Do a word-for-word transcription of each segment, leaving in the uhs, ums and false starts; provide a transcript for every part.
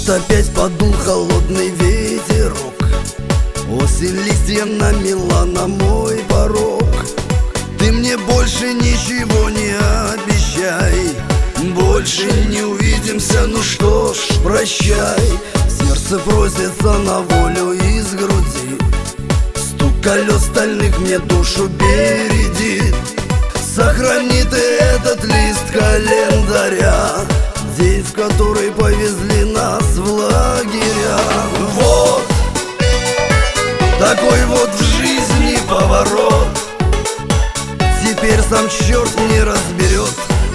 Вот опять подул холодный ветерок, осень листья намела на мой порог. Ты мне больше ничего не обещай, больше не увидимся, ну что ж, прощай. Сердце просится на волю из груди, стук колес стальных мне душу бередит. Сохрани ты этот лист календаря, день, в который повезли нас в лагеря. Вот такой вот в жизни поворот, теперь сам черт не разберет,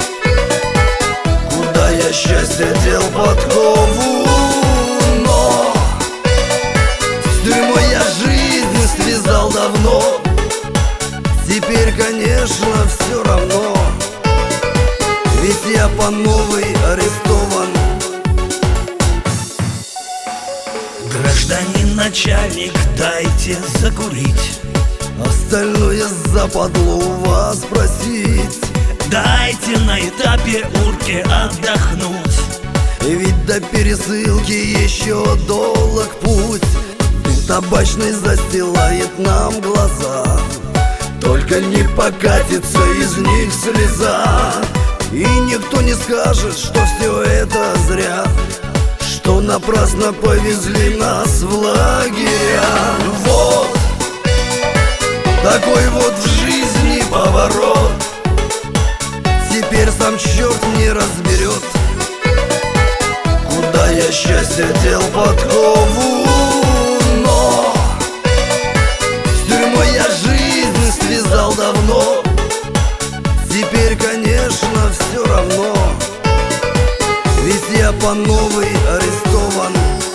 куда я счастье дел подкову. Но с тюрьмой я жизнь связал давно, теперь, конечно, все равно, ведь я по новой арестован. Гражданин начальник, дайте закурить, остальное западло у вас просить. дайте на этапе урки отдохнуть, ведь до пересылки еще долг путь. Дым табачный застилает нам глаза, только не покатится из них слеза. И никто не скажет, что все это зря, что напрасно повезли нас в лагеря. Вот такой вот в жизни поворот, теперь сам черт не разберет, куда я счастье дел подкову. Но с тюрьмой я жизнь связал давно, теперь, конечно, все равно, ведь я по новой арестован.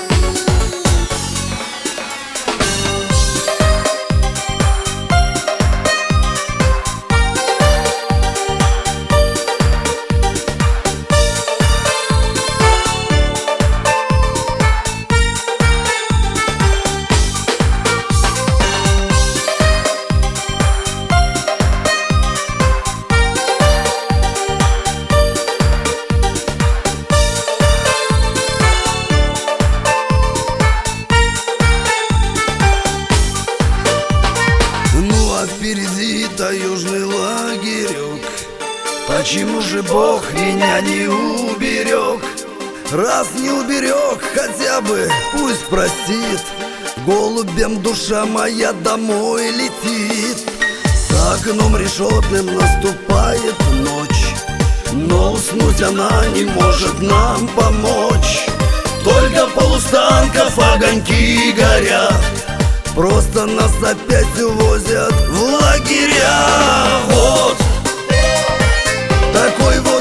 Впереди таежный лагерек, почему же Бог меня не уберег? Раз не уберег, хотя бы пусть простит, голубем душа моя домой летит. За окном решетным наступает ночь, но уснуть она не может нам помочь. Только полустанков огоньки горят, просто нас опять увозят в лагеря. Вот такой вот